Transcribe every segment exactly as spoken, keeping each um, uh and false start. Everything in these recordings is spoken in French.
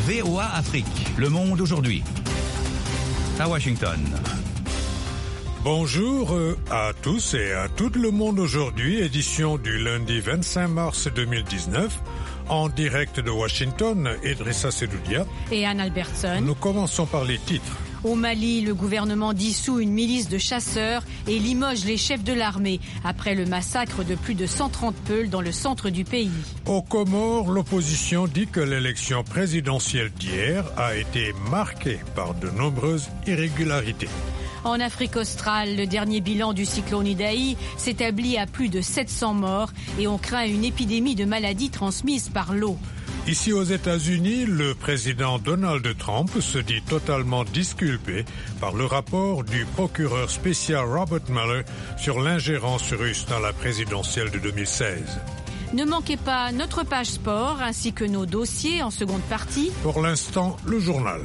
V O A Afrique, le monde aujourd'hui. À Washington. Bonjour à tous et à tout le monde aujourd'hui, édition du lundi vingt-cinq mars deux mille dix-neuf. En direct de Washington, Idrissa Sedoudia et Anne Albertson. Nous commençons par les titres. Au Mali, le gouvernement dissout une milice de chasseurs et limoge les chefs de l'armée après le massacre de plus de cent trente peuls dans le centre du pays. Aux Comores, l'opposition dit que l'élection présidentielle d'hier a été marquée par de nombreuses irrégularités. En Afrique australe, le dernier bilan du cyclone Idai s'établit à plus de sept cents morts et on craint une épidémie de maladies transmises par l'eau. Ici aux États-Unis, le président Donald Trump se dit totalement disculpé par le rapport du procureur spécial Robert Mueller sur l'ingérence russe dans la présidentielle de deux mille seize. Ne manquez pas notre page sport ainsi que nos dossiers en seconde partie. Pour l'instant, le journal.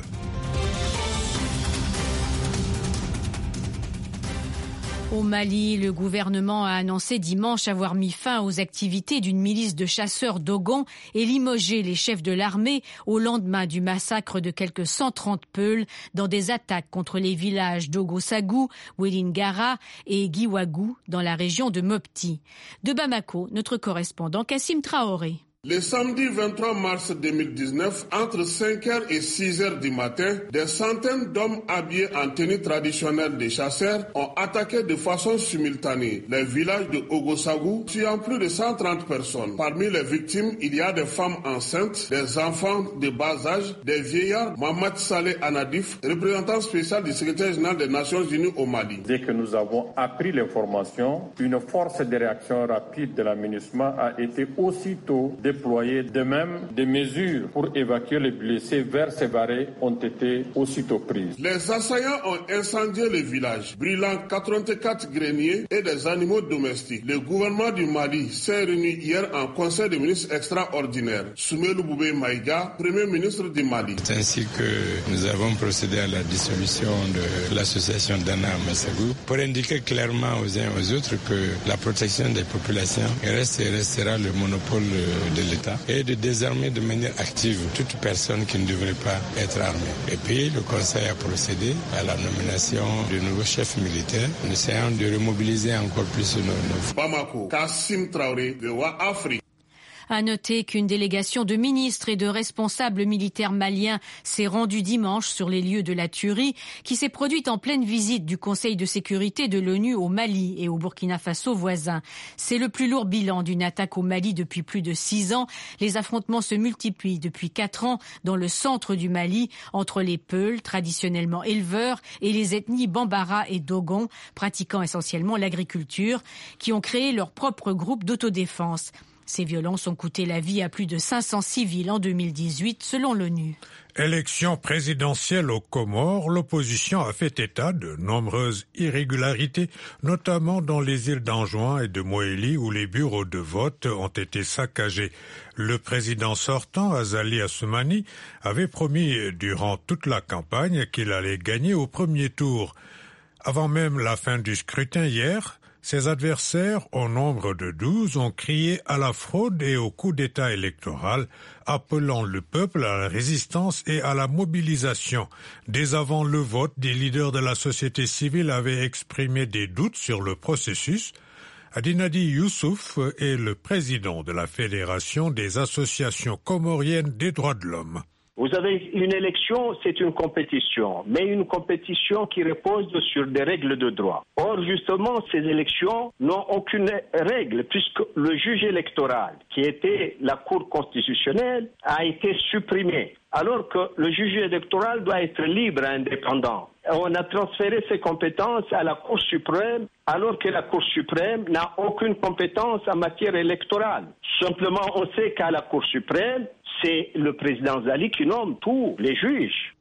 Au Mali, le gouvernement a annoncé dimanche avoir mis fin aux activités d'une milice de chasseurs Dogon et limogé les chefs de l'armée au lendemain du massacre de quelques cent trente peuls dans des attaques contre les villages d'Ogosagou, Wélingara et Giwagou dans la région de Mopti. De Bamako, notre correspondant Kassim Traoré. Le samedi vingt-trois mars deux mille dix-neuf, entre cinq heures et six heures du matin, des centaines d'hommes habillés en tenue traditionnelle des chasseurs ont attaqué de façon simultanée les villages de Ogosagou, tuant plus de cent trente personnes. Parmi les victimes, il y a des femmes enceintes, des enfants de bas âge, des vieillards. Mohamed Saleh Anadif, représentant spécial du secrétaire général des Nations Unies au Mali. Dès que nous avons appris l'information, une force de réaction rapide de la MINUSMA a été aussitôt déployés. De même, des mesures pour évacuer les blessés vers Sévaré ont été aussitôt prises. Les assaillants ont incendié le village, brûlant quatre-vingt-quatre greniers et des animaux domestiques. Le gouvernement du Mali s'est réuni hier en conseil des ministres extraordinaire. Soumaïla Boubèye Maïga, premier ministre du Mali. C'est ainsi que nous avons procédé à la dissolution de l'association Dana Massagou pour indiquer clairement aux uns et aux autres que la protection des populations reste et restera le monopole de l'État et de désarmer de manière active toute personne qui ne devrait pas être armée. Et puis le Conseil a procédé à la nomination de nouveaux chefs militaires, en essayant de remobiliser encore plus nos... nos... Bamako, Kassim Traoré, V O A Afrique. À noter qu'une délégation de ministres et de responsables militaires maliens s'est rendue dimanche sur les lieux de la tuerie qui s'est produite en pleine visite du Conseil de sécurité de l'ONU au Mali et au Burkina Faso voisin. C'est le plus lourd bilan d'une attaque au Mali depuis plus de six ans. Les affrontements se multiplient depuis quatre ans dans le centre du Mali entre les Peuls, traditionnellement éleveurs, et les ethnies Bambara et Dogon, pratiquant essentiellement l'agriculture, qui ont créé leur propre groupe d'autodéfense. Ces violences ont coûté la vie à plus de cinq cents civils en deux mille dix-huit, selon l'ONU. Élection présidentielle aux Comores, l'opposition a fait état de nombreuses irrégularités, notamment dans les îles d'Anjouan et de Moélie où les bureaux de vote ont été saccagés. Le président sortant, Azali Assoumani, avait promis durant toute la campagne qu'il allait gagner au premier tour. Avant même la fin du scrutin hier, ses adversaires, au nombre de douze, ont crié à la fraude et au coup d'État électoral, appelant le peuple à la résistance et à la mobilisation. Dès avant le vote, des leaders de la société civile avaient exprimé des doutes sur le processus. Adinadi Youssouf est le président de la Fédération des associations comoriennes des droits de l'homme. Vous avez une élection, c'est une compétition, mais une compétition qui repose sur des règles de droit. Or, justement, ces élections n'ont aucune règle, puisque le juge électoral, qui était la Cour constitutionnelle, a été supprimé, alors que le juge électoral doit être libre et indépendant. On a transféré ses compétences à la Cour suprême, alors que la Cour suprême n'a aucune compétence en matière électorale. Simplement, on sait qu'à la Cour suprême, c'est le président Zali qui nomme tous les juges.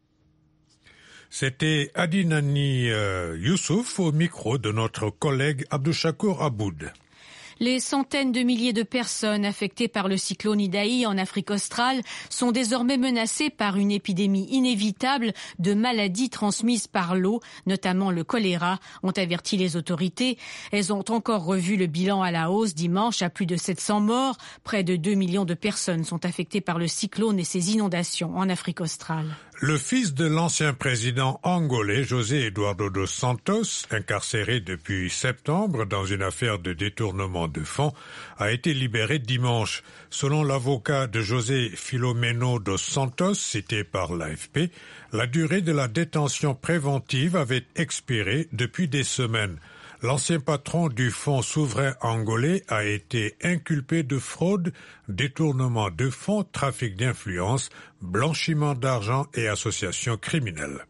C'était Adinani euh, Youssouf au micro de notre collègue Abdouchakour Aboud. Les centaines de milliers de personnes affectées par le cyclone Idai en Afrique australe sont désormais menacées par une épidémie inévitable de maladies transmises par l'eau, notamment le choléra, ont averti les autorités. Elles ont encore revu le bilan à la hausse dimanche à plus de sept cents morts. Près de deux millions de personnes sont affectées par le cyclone et ses inondations en Afrique australe. Le fils de l'ancien président angolais José Eduardo dos Santos, incarcéré depuis septembre dans une affaire de détournement de fonds, a été libéré dimanche. Selon l'avocat de José Filomeno dos Santos, cité par l'A F P, la durée de la détention préventive avait expiré depuis des semaines. L'ancien patron du fonds souverain angolais a été inculpé de fraude, détournement de fonds, trafic d'influence, blanchiment d'argent et association criminelle.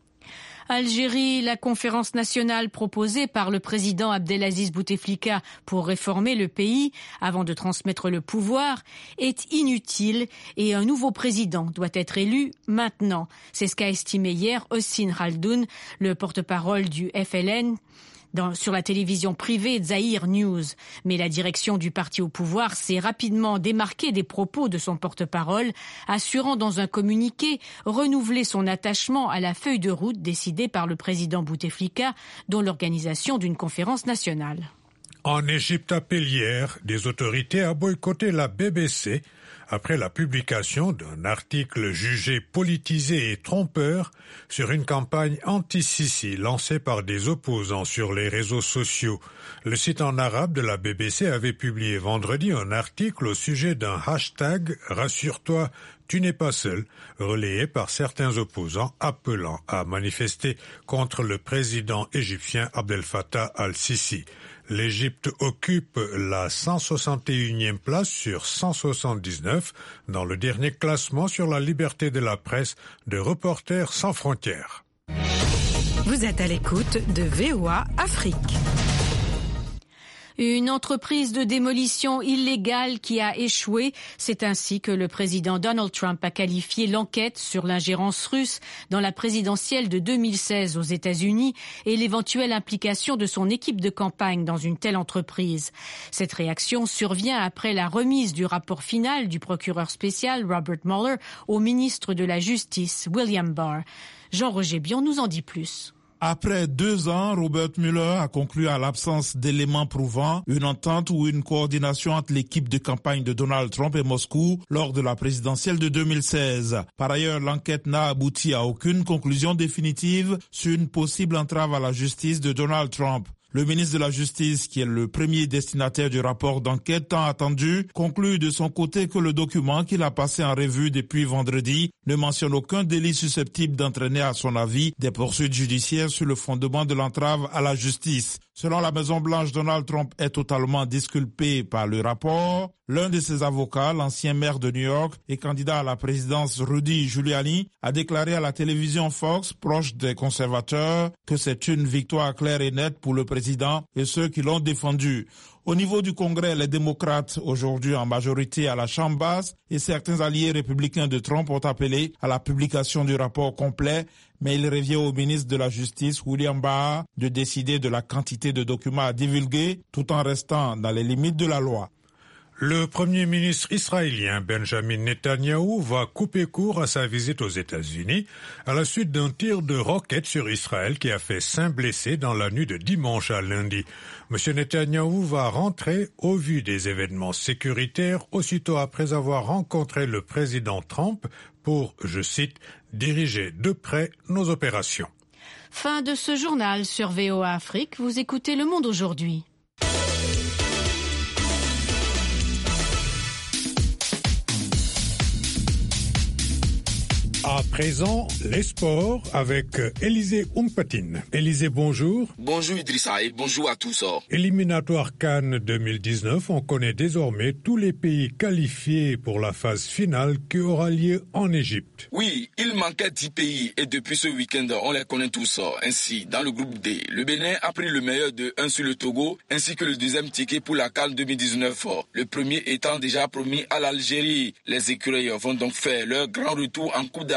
Algérie, la conférence nationale proposée par le président Abdelaziz Bouteflika pour réformer le pays avant de transmettre le pouvoir est inutile et un nouveau président doit être élu maintenant. C'est ce qu'a estimé hier Hossein Khaldoun, le porte-parole du F L N. Dans, sur la télévision privée Zahir News. Mais la direction du parti au pouvoir s'est rapidement démarquée des propos de son porte-parole, assurant dans un communiqué renouveler son attachement à la feuille de route décidée par le président Bouteflika, dont l'organisation d'une conférence nationale. En Égypte, appel hier, des autorités à boycotter la B B C après la publication d'un article jugé politisé et trompeur sur une campagne anti-Sisi lancée par des opposants sur les réseaux sociaux. Le site en arabe de la B B C avait publié vendredi un article au sujet d'un hashtag « Rassure-toi, tu n'es pas seul », relayé par certains opposants appelant à manifester contre le président égyptien Abdel Fattah al-Sisi. L'Égypte occupe la cent soixante et unième place sur cent soixante-dix-neuf dans le dernier classement sur la liberté de la presse de Reporters sans frontières. Vous êtes à l'écoute de V O A Afrique. Une entreprise de démolition illégale qui a échoué. C'est ainsi que le président Donald Trump a qualifié l'enquête sur l'ingérence russe dans la présidentielle de deux mille seize aux États-Unis et l'éventuelle implication de son équipe de campagne dans une telle entreprise. Cette réaction survient après la remise du rapport final du procureur spécial Robert Mueller au ministre de la Justice William Barr. Jean-Roger Bion nous en dit plus. Après deux ans, Robert Mueller a conclu à l'absence d'éléments prouvant une entente ou une coordination entre l'équipe de campagne de Donald Trump et Moscou lors de la présidentielle de deux mille seize. Par ailleurs, l'enquête n'a abouti à aucune conclusion définitive sur une possible entrave à la justice de Donald Trump. Le ministre de la Justice, qui est le premier destinataire du rapport d'enquête tant attendu, conclut de son côté que le document qu'il a passé en revue depuis vendredi ne mentionne aucun délit susceptible d'entraîner, à son avis, des poursuites judiciaires sur le fondement de l'entrave à la justice. Selon la Maison-Blanche, Donald Trump est totalement disculpé par le rapport. L'un de ses avocats, l'ancien maire de New York et candidat à la présidence Rudy Giuliani, a déclaré à la télévision Fox, proche des conservateurs, que c'est une victoire claire et nette pour le président et ceux qui l'ont défendu. Au niveau du Congrès, les démocrates, aujourd'hui en majorité à la Chambre basse, et certains alliés républicains de Trump ont appelé à la publication du rapport complet, mais il revient au ministre de la Justice, William Barr, de décider de la quantité de documents à divulguer, tout en restant dans les limites de la loi. Le premier ministre israélien Benjamin Netanyahou va couper court à sa visite aux États-Unis à la suite d'un tir de roquette sur Israël qui a fait cinq blessés dans la nuit de dimanche à lundi. Monsieur Netanyahou va rentrer au vu des événements sécuritaires aussitôt après avoir rencontré le président Trump pour, je cite, diriger de près nos opérations. Fin de ce journal sur V O A Afrique. Vous écoutez Le Monde aujourd'hui. À présent, les sports avec Élisée Umpatine. Élisée, bonjour. Bonjour Idrissa et bonjour à tous. Éliminatoire Cannes deux mille dix-neuf, on connaît désormais tous les pays qualifiés pour la phase finale qui aura lieu en Égypte. Oui, il manquait dix pays et depuis ce week-end, on les connaît tous. Ainsi, dans le groupe D, le Bénin a pris le meilleur de un sur le Togo ainsi que le deuxième ticket pour la Cannes deux mille dix-neuf. Le premier étant déjà promis à l'Algérie. Les écureuils vont donc faire leur grand retour en Coupe d'Afrique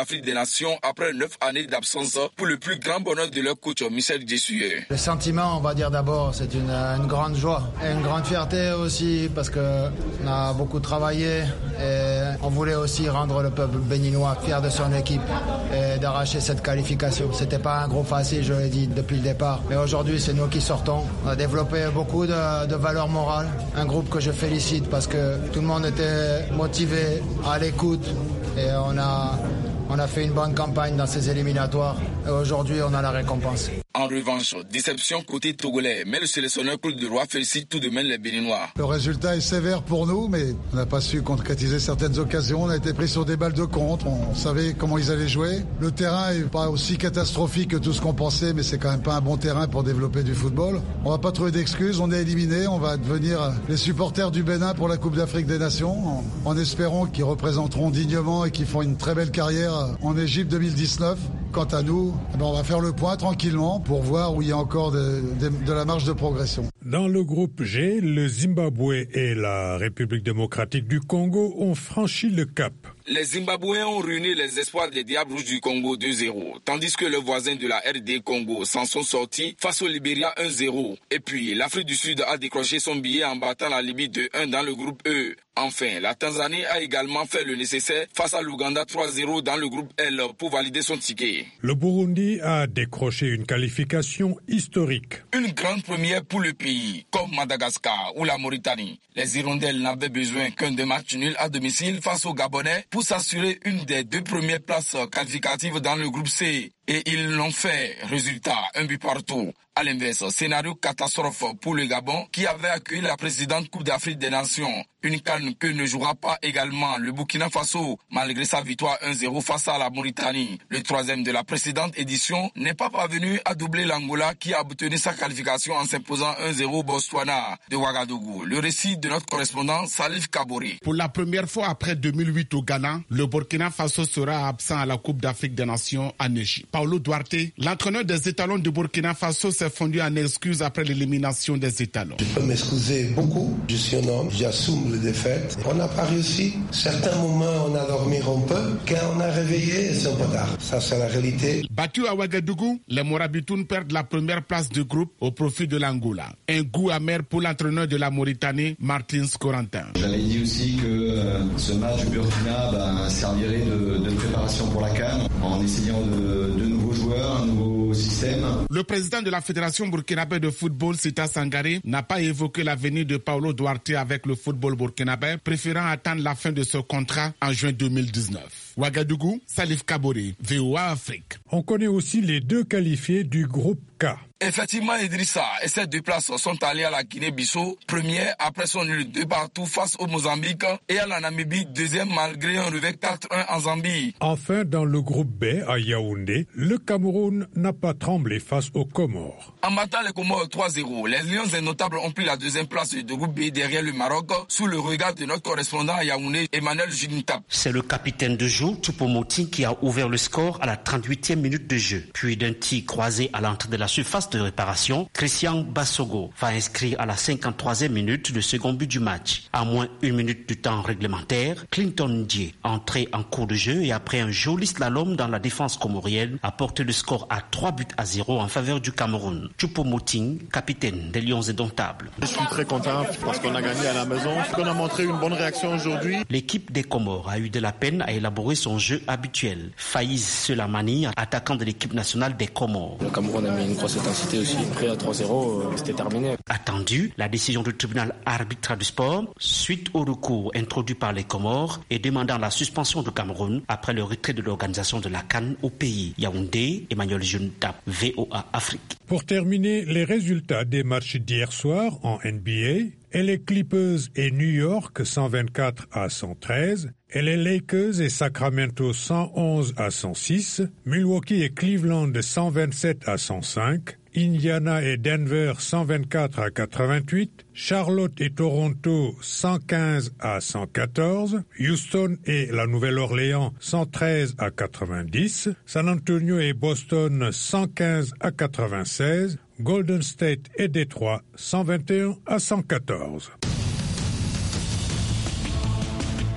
d'Afrique des Nations après neuf années d'absence pour le plus grand bonheur de leur coach Michel Dessouye. Le sentiment, on va dire d'abord, c'est une, une grande joie et une grande fierté aussi parce qu'on a beaucoup travaillé et on voulait aussi rendre le peuple béninois fier de son équipe et d'arracher cette qualification. C'était pas un groupe facile, je l'ai dit depuis le départ, mais aujourd'hui c'est nous qui sortons. On a développé beaucoup de, de valeurs morales, un groupe que je félicite parce que tout le monde était motivé, à l'écoute et on a, on a fait une bonne campagne dans ces éliminatoires et aujourd'hui on a la récompense. En revanche, déception côté togolais, mais le sélectionneur Claude Leroy félicite tout de même les Béninois. Le résultat est sévère pour nous, mais on n'a pas su concrétiser certaines occasions. On a été pris sur des balles de contre, on savait comment ils allaient jouer. Le terrain est pas aussi catastrophique que tout ce qu'on pensait, mais c'est quand même pas un bon terrain pour développer du football. On va pas trouver d'excuses, on est éliminé, on va devenir les supporters du Bénin pour la Coupe d'Afrique des Nations, en, en espérant qu'ils représenteront dignement et qu'ils font une très belle carrière en Égypte deux mille dix-neuf. Quant à nous, eh ben on va faire le point tranquillement pour voir où il y a encore de, de, de la marge de progression. Dans le groupe G, le Zimbabwe et la République démocratique du Congo ont franchi le cap. Les Zimbabwéens ont ruiné les espoirs des Diables Rouges du Congo deux zéro, tandis que leurs voisins de la R D Congo s'en sont sortis face au Libéria un zéro. Et puis, l'Afrique du Sud a décroché son billet en battant la Libye deux un dans le groupe E. Enfin, la Tanzanie a également fait le nécessaire face à l'Ouganda trois zéro dans le groupe L pour valider son ticket. Le Burundi a décroché une qualification historique. Une grande première pour le pays, comme Madagascar ou la Mauritanie. Les Hirondelles n'avaient besoin qu'un de match nul à domicile face aux Gabonais pour s'assurer une des deux premières places qualificatives dans le groupe C. Et ils l'ont fait. Résultat, un but partout. À l'inverse, scénario catastrophe pour le Gabon qui avait accueilli la précédente Coupe d'Afrique des Nations. Une canne que ne jouera pas également le Burkina Faso malgré sa victoire un zéro face à la Mauritanie. Le troisième de la précédente édition n'est pas parvenu à doubler l'Angola qui a obtenu sa qualification en s'imposant un zéro au Botswana de Ouagadougou. Le récit de notre correspondant Salif Kabori. Pour la première fois après deux mille huit au Ghana, le Burkina Faso sera absent à la Coupe d'Afrique des Nations en Égypte. Paulo Duarte, l'entraîneur des étalons de Burkina Faso, s'est fondu en excuses après l'élimination des étalons. Je peux m'excuser beaucoup. Je suis un homme, j'assume les défaites. On n'a pas réussi. Certains moments, on a dormi un peu. Quand on a réveillé, c'est un peu tard. Ça, c'est la réalité. Battus à Ouagadougou, les Morabitoun perdent la première place du groupe au profit de l'Angola. Un goût amer pour l'entraîneur de la Mauritanie, Martins Corentin. J'avais dit aussi que euh, ce match du Burkina bah, servirait de, de préparation pour la CAN en essayant de, de nouveaux joueurs, un nouveau système. Le président de la Fédération burkinabé de football, Sita Sangaré, n'a pas évoqué l'avenir de Paulo Duarte avec le football burkinabé, préférant attendre la fin de ce contrat en juin deux mille dix-neuf. Ouagadougou, Salif Kabore, V O A Afrique. On connaît aussi les deux qualifiés du groupe K. Effectivement, Idrissa et ces deux places sont allées à la Guinée-Bissau, première après son nul de partout face au Mozambique, et à la Namibie, deuxième malgré un revers quatre un en Zambie. Enfin, dans le groupe B, à Yaoundé, le Cameroun n'a pas tremblé face aux Comores. En battant les Comores trois zéro, les Lions innotables ont pris la deuxième place du groupe B derrière le Maroc, sous le regard de notre correspondant à Yaoundé, Emmanuel Junitap. C'est le capitaine de joue, Choupo-Moting, qui a ouvert le score à la trente-huitième minute de jeu. Puis d'un tir croisé à l'entrée de la surface de réparation, Christian Bassogo va inscrire à la cinquante-troisième minute le second but du match. À moins une minute du temps réglementaire, Clinton Ndié, entré en cours de jeu et après un joli slalom dans la défense comorienne, a porté le score à trois buts à zéro en faveur du Cameroun. Choupo-Moting, capitaine des Lions indomptables. Je suis très content parce qu'on a gagné à la maison, qu'on a montré une bonne réaction aujourd'hui. L'équipe des Comores a eu de la peine à élaborer son jeu habituel. Faïz Selamani, attaquant de l'équipe nationale des Comores. Le Cameroun a mis une grosse intensité aussi. Après à trois zéro, c'était terminé. Attendu, la décision du tribunal arbitral du sport, suite au recours introduit par les Comores et demandant la suspension du Cameroun après le retrait de l'organisation de la CAN au pays. Yaoundé, Emmanuel Junitap, V O A Afrique. Pour terminer, les résultats des matchs d'hier soir en N B A. Et les Clippers et New York cent vingt-quatre à cent treize, et les Lakers et Sacramento cent onze à cent six, Milwaukee et Cleveland cent vingt-sept à cent cinq, Indiana et Denver cent vingt-quatre à quatre-vingt-huit, Charlotte et Toronto cent quinze à cent quatorze, Houston et la Nouvelle-Orléans cent treize à quatre-vingt-dix, San Antonio et Boston cent quinze à quatre-vingt-seize, Golden State et Détroit cent vingt et un à cent quatorze.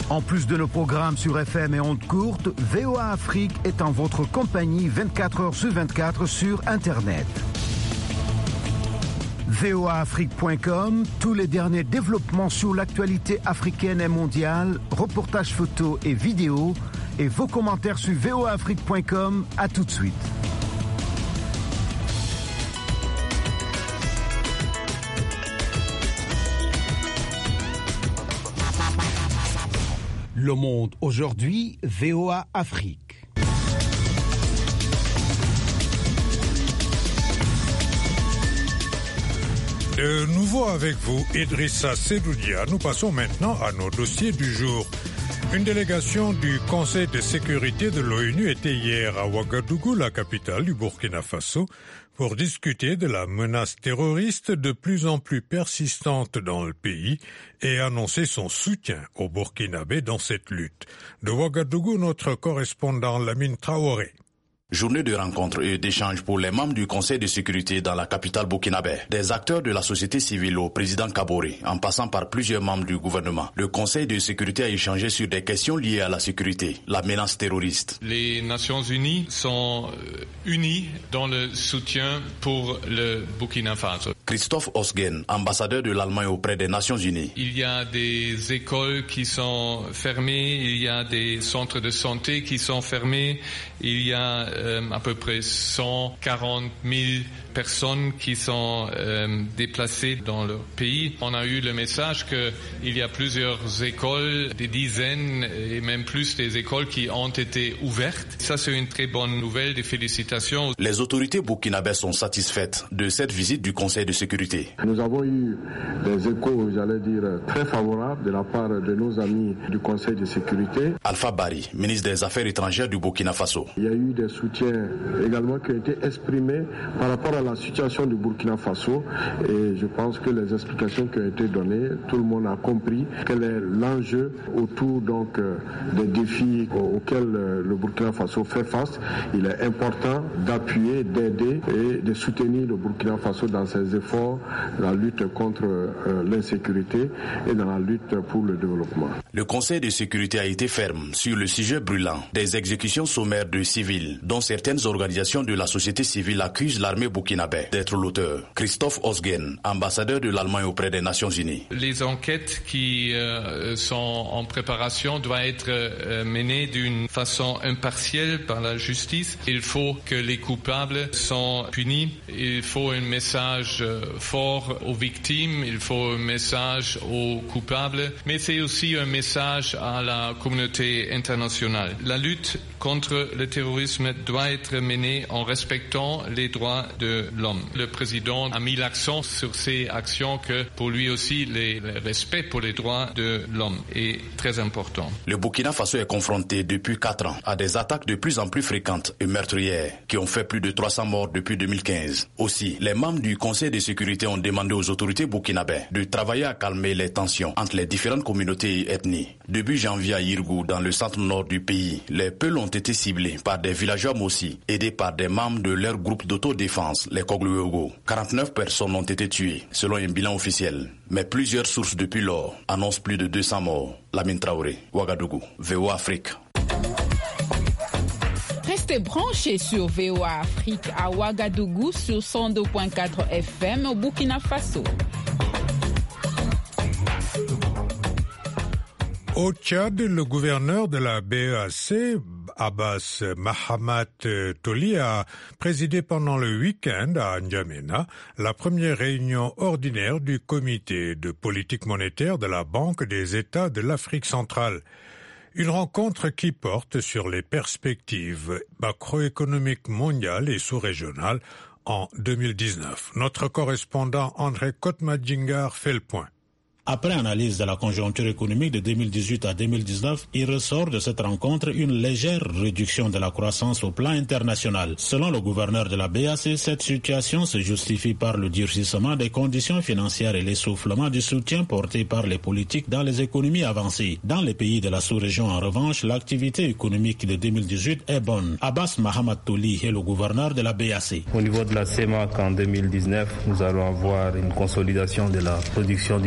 En plus de nos programmes sur F M et ondes courtes, V O A Afrique est en votre compagnie vingt-quatre heures sur vingt-quatre sur Internet. V O A Afrique point com, tous les derniers développements sur l'actualité africaine et mondiale, reportages photos et vidéos, et vos commentaires sur V O A Afrique point com. À tout de suite. Le Monde aujourd'hui, V O A Afrique. De nouveau avec vous, Idrissa Sedoudia. Nous passons maintenant à nos dossiers du jour. Une délégation du Conseil de sécurité de l'ONU était hier à Ouagadougou, la capitale du Burkina Faso, pour discuter de la menace terroriste de plus en plus persistante dans le pays et annoncer son soutien aux Burkinabés dans cette lutte. De Ouagadougou, notre correspondant Lamine Traoré. Journée de rencontres et d'échanges pour les membres du Conseil de sécurité dans la capitale burkinabé. Des acteurs de la société civile au président Kaboré, en passant par plusieurs membres du gouvernement. Le Conseil de sécurité a échangé sur des questions liées à la sécurité, la menace terroriste. Les Nations Unies sont unies dans le soutien pour le Burkina Faso. Christophe Osgen, ambassadeur de l'Allemagne auprès des Nations Unies. Il y a des écoles qui sont fermées, il y a des centres de santé qui sont fermés, il y a euh, à peu près cent quarante mille personnes qui sont euh, déplacées dans leur pays. On a eu le message qu'il y a plusieurs écoles, des dizaines et même plus des écoles qui ont été ouvertes. Ça, c'est une très bonne nouvelle, des félicitations. Les autorités burkinabèses sont satisfaites de cette visite du Conseil de sécurité. Nous avons eu des échos, j'allais dire, très favorables de la part de nos amis du Conseil de sécurité. Alpha Bari, ministre des Affaires étrangères du Burkina Faso. Il y a eu des soutiens également qui ont été exprimés par rapport à la situation du Burkina Faso et je pense que les explications qui ont été données, tout le monde a compris quel est l'enjeu autour donc des défis auxquels le Burkina Faso fait face. Il est important d'appuyer, d'aider et de soutenir le Burkina Faso dans ses efforts, dans la lutte contre euh, l'insécurité et dans la lutte pour le développement. Le Conseil de sécurité a été ferme sur le sujet brûlant des exécutions sommaires de civils, dont certaines organisations de la société civile accusent l'armée burkinabé d'être l'auteur. Christophe Osgen, ambassadeur de l'Allemagne auprès des Nations Unies. Les enquêtes qui euh, sont en préparation doivent être euh, menées d'une façon impartielle par la justice. Il faut que les coupables soient punis. Il faut un message euh, fort aux victimes. Il faut un message aux coupables. Mais c'est aussi un message à la communauté internationale. La lutte contre le terrorisme doit être menée en respectant les droits de l'homme. Le président a mis l'accent sur ces actions que pour lui aussi les, le respect pour les droits de l'homme est très important. Le Burkina Faso est confronté depuis quatre ans à des attaques de plus en plus fréquentes et meurtrières qui ont fait plus de trois cents morts depuis deux mille quinze. Aussi, les membres du Conseil de sécurité ont demandé aux autorités burkinabées de travailler à calmer les tensions entre les différentes communautés et ethnies. Début janvier à Yirgou, dans le centre-nord du pays, les Peuls ont été ciblés par des villageois Mossi, aidés par des membres de leur groupe d'autodéfense, les Kogluogo. quarante-neuf personnes ont été tuées, selon un bilan officiel. Mais plusieurs sources depuis lors annoncent plus de deux cents morts. Lamine Traoré, Ouagadougou, V O A Afrique. Restez branchés sur V O A Afrique à Ouagadougou sur cent deux virgule quatre F M au Burkina Faso. Au Tchad, le gouverneur de la B E A C, Abbas Mahamat Toli, a présidé pendant le week-end à N'Djamena la première réunion ordinaire du comité de politique monétaire de la Banque des États de l'Afrique centrale. Une rencontre qui porte sur les perspectives macroéconomiques mondiales et sous-régionales en deux mille dix-neuf. Notre correspondant André Kotmadjingar fait le point. Après analyse de la conjoncture économique de deux mille dix-huit à deux mille dix-neuf, il ressort de cette rencontre une légère réduction de la croissance au plan international. Selon le gouverneur de la B A C, cette situation se justifie par le durcissement des conditions financières et l'essoufflement du soutien porté par les politiques dans les économies avancées. Dans les pays de la sous-région, en revanche, l'activité économique de deux mille dix-huit est bonne. Abbas Mahamat Toli est le gouverneur de la B A C. Au niveau de la C E M A C en deux mille dix-neuf, nous allons avoir une consolidation de la production du pétrole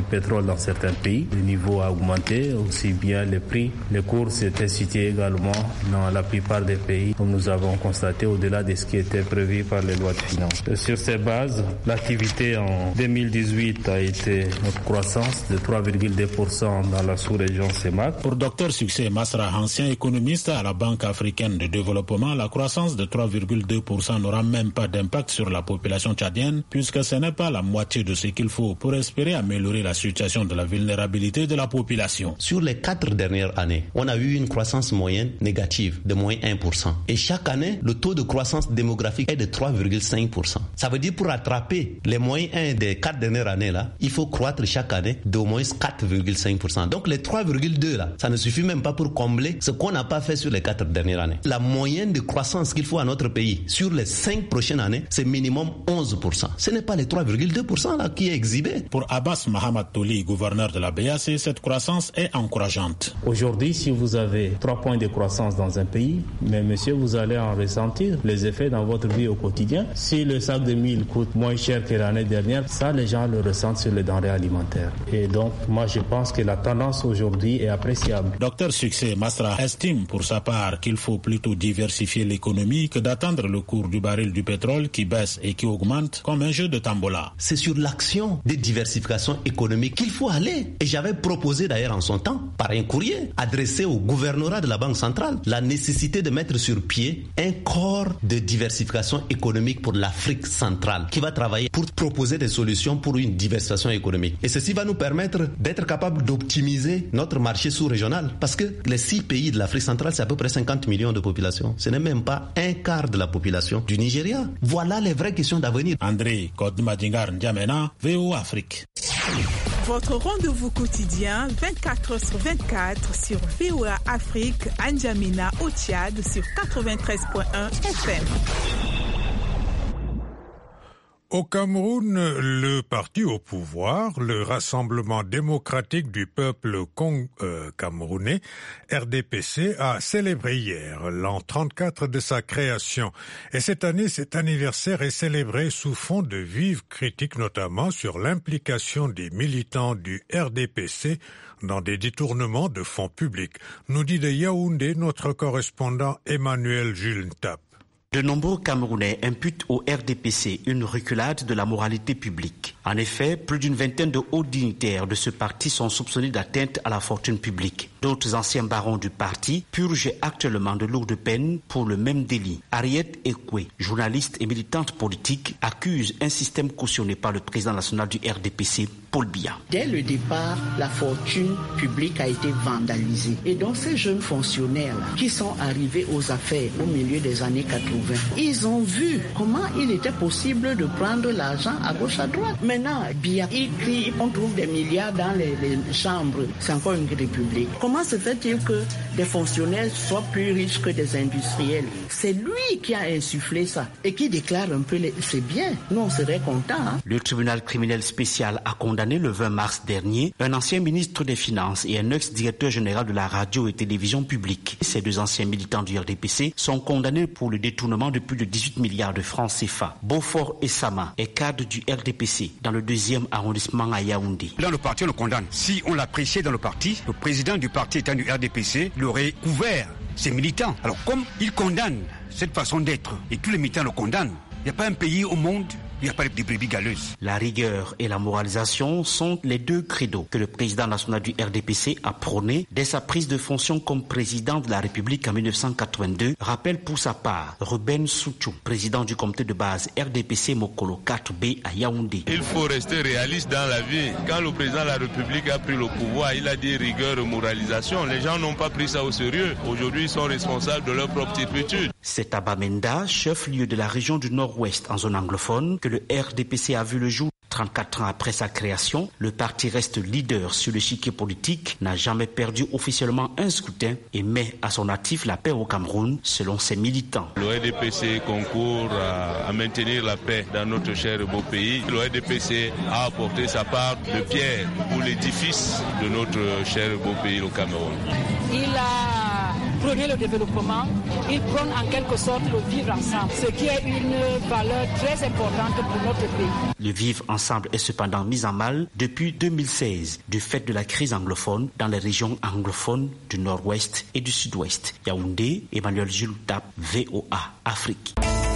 dans certains pays. Le niveau a augmenté, aussi bien les prix. Les cours s'étaient situés également dans la plupart des pays, comme nous avons constaté, au-delà de ce qui était prévu par les lois de finances. Sur ces bases, l'activité en deux mille dix-huit a été notre croissance de trois virgule deux pour cent dans la sous-région C E M A C. Pour Docteur Succès Masra, ancien économiste à la Banque africaine de développement, la croissance de trois virgule deux pour cent n'aura même pas d'impact sur la population tchadienne, puisque ce n'est pas la moitié de ce qu'il faut pour espérer améliorer la situation de la vulnérabilité de la population. Sur les quatre dernières années, on a eu une croissance moyenne négative de moins un pour cent. Et chaque année, le taux de croissance démographique est de trois virgule cinq pour cent. Ça veut dire pour rattraper les moins un des quatre dernières années là, il faut croître chaque année d'au moins quatre virgule cinq pour cent. Donc les trois virgule deux là, ça ne suffit même pas pour combler ce qu'on n'a pas fait sur les quatre dernières années. La moyenne de croissance qu'il faut à notre pays sur les cinq prochaines années, c'est minimum onze pour cent. Ce n'est pas les trois virgule deux pour cent là qui est exhibé. Pour Abbas Mahamad Touli, gouverneur de la B A C, cette croissance est encourageante. Aujourd'hui, si vous avez trois points de croissance dans un pays, mais monsieur, vous allez en ressentir les effets dans votre vie au quotidien. Si le sac de mil coûte moins cher que l'année dernière, ça les gens le ressentent sur les denrées alimentaires. Et donc, moi je pense que la tendance aujourd'hui est appréciable. Docteur Succès Masra estime pour sa part qu'il faut plutôt diversifier l'économie que d'attendre le cours du baril du pétrole qui baisse et qui augmente comme un jeu de tambola. C'est sur l'action de diversification économique qu'il faut aller. Et j'avais proposé d'ailleurs en son temps, par un courrier adressé au gouvernorat de la Banque centrale, la nécessité de mettre sur pied un corps de diversification économique pour l'Afrique centrale qui va travailler pour proposer des solutions pour une diversification économique. Et ceci va nous permettre d'être capable d'optimiser notre marché sous-régional parce que les six pays de l'Afrique centrale, c'est à peu près cinquante millions de population. Ce n'est même pas un quart de la population du Nigeria. Voilà les vraies questions d'avenir. André Kodmadingar N'Djamena, V O Afrique. Votre rendez-vous quotidien vingt-quatre heures sur vingt-quatre sur V O A Afrique, N'Djamena au Tchad sur quatre-vingt-treize virgule un F M. Au Cameroun, le parti au pouvoir, le Rassemblement démocratique du peuple Cong- euh, camerounais, R D P C, a célébré hier l'an trente-quatre de sa création. Et cette année, cet anniversaire est célébré sous fond de vives critiques, notamment sur l'implication des militants du R D P C dans des détournements de fonds publics. Nous dit de Yaoundé notre correspondant Emmanuel Jules Ntap. De nombreux Camerounais imputent au R D P C une reculade de la moralité publique. En effet, plus d'une vingtaine de hauts dignitaires de ce parti sont soupçonnés d'atteinte à la fortune publique. D'autres anciens barons du parti purgent actuellement de lourdes peines pour le même délit. Harriet Ekwe, journaliste et militante politique, accuse un système cautionné par le président national du R D P C, Paul Biya. Dès le départ, la fortune publique a été vandalisée. Et donc ces jeunes fonctionnaires qui sont arrivés aux affaires au milieu des années quatre-vingts, ils ont vu comment il était possible de prendre l'argent à gauche à droite. Maintenant, Biya, il crie, on trouve des milliards dans les, les chambres. C'est encore une république. Comment se fait-il que des fonctionnaires soient plus riches que des industriels? C'est lui qui a insufflé ça et qui déclare un peu les... c'est bien. Nous, on serait contents. Hein? Le tribunal criminel spécial a condamné le vingt mars dernier un ancien ministre des Finances et un ex-directeur général de la radio et télévision publique. Ces deux anciens militants du R D P C sont condamnés pour le détournement de plus de dix-huit milliards de francs C F A. Beaufort Essama est cadre du R D P C dans le deuxième arrondissement à Yaoundé. Dans le parti, on le condamne. Si on l'appréciait dans le parti, le président du parti étant du R D P C, il aurait couvert ses militants. Alors comme il condamne cette façon d'être et tous les militants le condamnent, il n'y a pas un pays au monde il n'y a pas de brebis galeuses. La rigueur et la moralisation sont les deux credos que le président national du R D P C a prôné dès sa prise de fonction comme président de la République en mille neuf cent quatre-vingt-deux, rappelle pour sa part Ruben Souchou, président du comité de base R D P C Mokolo quatre B à Yaoundé. Il faut rester réaliste dans la vie. Quand le président de la République a pris le pouvoir, il a dit rigueur et moralisation. Les gens n'ont pas pris ça au sérieux. Aujourd'hui, ils sont responsables de leur propre turpitude. C'est à Bamenda, chef-lieu de la région du Nord-Ouest en zone anglophone, que le R D P C a vu le jour. trente-quatre ans après sa création, le parti reste leader sur l'échiquier politique, n'a jamais perdu officiellement un scrutin et met à son actif la paix au Cameroun, selon ses militants. Le R D P C concourt à, à maintenir la paix dans notre cher et beau pays. Le R D P C a apporté sa part de pierre pour l'édifice de notre cher et beau pays, le Cameroun. Il a prôner le développement, il prône en quelque sorte le vivre ensemble, ce qui est une valeur très importante pour notre pays. Le vivre ensemble est cependant mis en mal depuis deux mille seize du fait de la crise anglophone dans les régions anglophones du nord-ouest et du sud-ouest. Yaoundé, Emmanuel Jules Tap, V O A Afrique.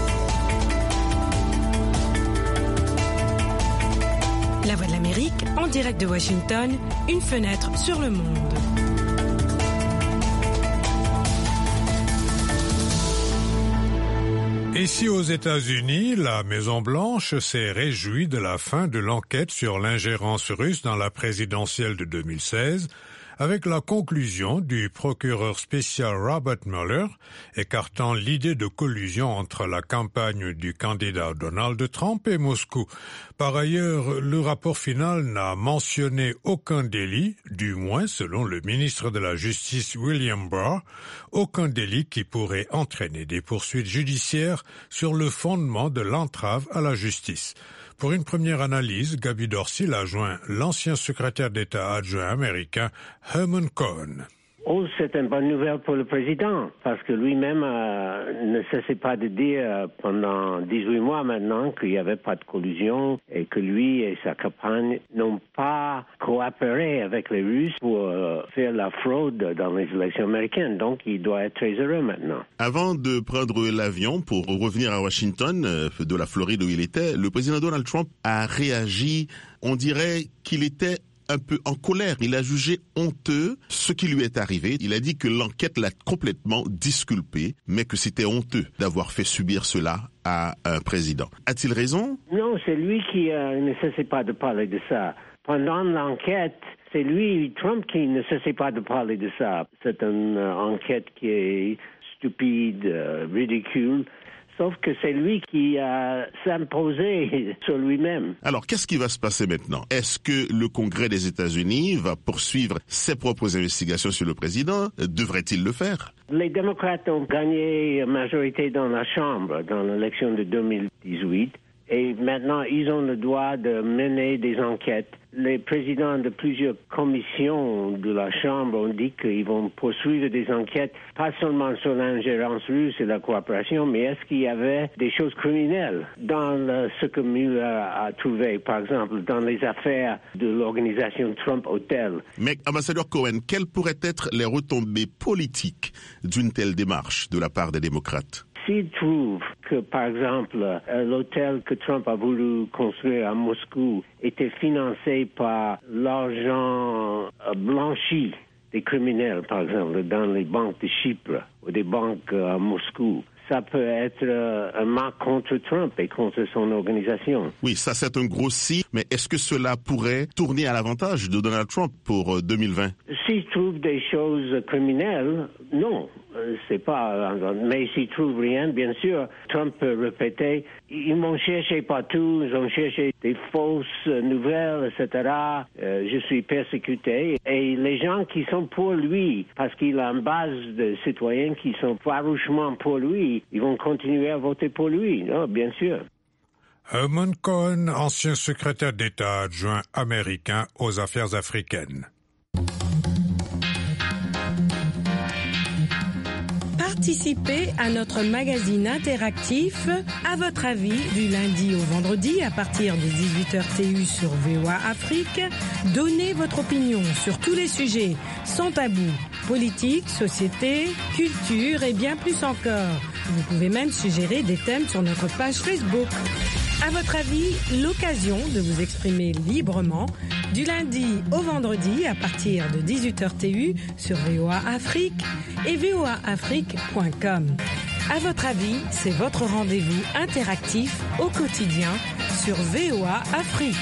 La Voix de l'Amérique, en direct de Washington, une fenêtre sur le monde. Ici aux États-Unis, la Maison-Blanche s'est réjouie de la fin de l'enquête sur l'ingérence russe dans la présidentielle de deux mille seize, avec la conclusion du procureur spécial Robert Mueller, écartant l'idée de collusion entre la campagne du candidat Donald Trump et Moscou. Par ailleurs, le rapport final n'a mentionné aucun délit, du moins selon le ministre de la Justice William Barr, aucun délit qui pourrait entraîner des poursuites judiciaires sur le fondement de l'entrave à la justice. Pour une première analyse, Gaby Dorsil a joint l'ancien secrétaire d'État adjoint américain Herman Cohen. Oh, c'est une bonne nouvelle pour le président, parce que lui-même euh, ne cessait pas de dire pendant dix-huit mois maintenant qu'il n'y avait pas de collusion et que lui et sa campagne n'ont pas coopéré avec les Russes pour euh, faire la fraude dans les élections américaines. Donc, il doit être très heureux maintenant. Avant de prendre l'avion pour revenir à Washington, euh, de la Floride où il était, le président Donald Trump a réagi, on dirait qu'il était un peu en colère. Il a jugé honteux ce qui lui est arrivé. Il a dit que l'enquête l'a complètement disculpé, mais que c'était honteux d'avoir fait subir cela à un président. A-t-il raison? Non, c'est lui qui euh, ne cessait pas de parler de ça. Pendant l'enquête, c'est lui, Trump, qui ne cessait pas de parler de ça. C'est une euh, enquête qui est stupide, euh, ridicule. Sauf que c'est lui qui a s'imposé sur lui-même. Alors, qu'est-ce qui va se passer maintenant? Est-ce que le Congrès des États-Unis va poursuivre ses propres investigations sur le président? Devrait-il le faire? Les démocrates ont gagné majorité dans la Chambre dans l'élection de deux mille dix-huit. Et maintenant, ils ont le droit de mener des enquêtes. Les présidents de plusieurs commissions de la Chambre ont dit qu'ils vont poursuivre des enquêtes, pas seulement sur l'ingérence russe et la coopération, mais est-ce qu'il y avait des choses criminelles dans le, ce que Mueller a trouvé, par exemple, dans les affaires de l'organisation Trump Hotel. Mais, ambassadeur Cohen, quelles pourraient être les retombées politiques d'une telle démarche de la part des démocrates? S'il trouve que, par exemple, l'hôtel que Trump a voulu construire à Moscou était financé par l'argent blanchi des criminels, par exemple, dans les banques de Chypre ou des banques à Moscou, ça peut être un marque contre Trump et contre son organisation. Oui, ça c'est un gros si, mais est-ce que cela pourrait tourner à l'avantage de Donald Trump pour deux mille vingt? S'il trouve des choses criminelles, non. C'est pas, mais s'il trouve rien, bien sûr, Trump peut répéter, ils m'ont cherché partout, ils ont cherché des fausses nouvelles, et cetera. Euh, je suis persécuté. Et les gens qui sont pour lui, parce qu'il a une base de citoyens qui sont farouchement pour lui, ils vont continuer à voter pour lui, non, bien sûr. Herman Cohen, ancien secrétaire d'État adjoint américain aux affaires africaines. Participez à notre magazine interactif À votre avis du lundi au vendredi à partir de dix-huit heures T U sur V O A Afrique. Donnez votre opinion sur tous les sujets sans tabou, politique, société, culture et bien plus encore. Vous pouvez même suggérer des thèmes sur notre page Facebook. À votre avis, l'occasion de vous exprimer librement du lundi au vendredi à partir de dix-huit heures T U sur V O A Afrique et V O A Afrique point com. À votre avis, c'est votre rendez-vous interactif au quotidien sur V O A Afrique.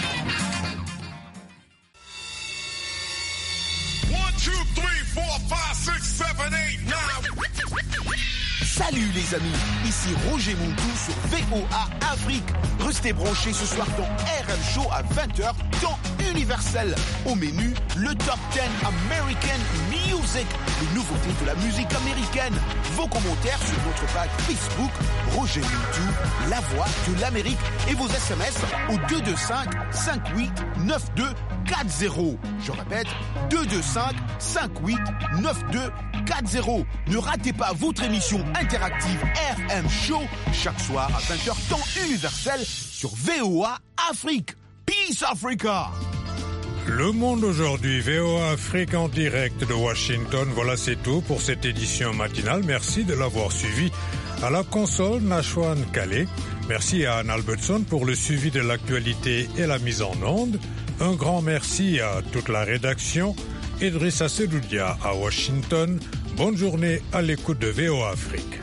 one, two, three, four, five, six, seven, eight, nine. Salut les amis, ici Roger Mondou sur V O A Afrique. Restez branchés ce soir dans R M Show à vingt heures, temps universel. Au menu, le Top dix American Music, les nouveautés de la musique américaine. Vos commentaires sur notre page Facebook, Roger Mondou, la voix de l'Amérique. Et vos S M S au deux deux cinq, cinq huit neuf deux quatre zéro. Je répète, deux deux cinq, cinq huit neuf deux quatre zéro. Ne ratez pas votre émission interactive R M Show chaque soir à vingt heures temps universel sur V O A Afrique. Peace Africa. Le Monde aujourd'hui, V O A Afrique en direct de Washington. Voilà, c'est tout pour cette édition matinale. Merci de l'avoir suivi. À la console, Nashwan Calais. Merci à Anne Albertson pour le suivi de l'actualité et la mise en onde. Un grand merci à toute la rédaction. Idrissa Sedoudia à Washington. Bonne journée à l'écoute de V O A Afrique.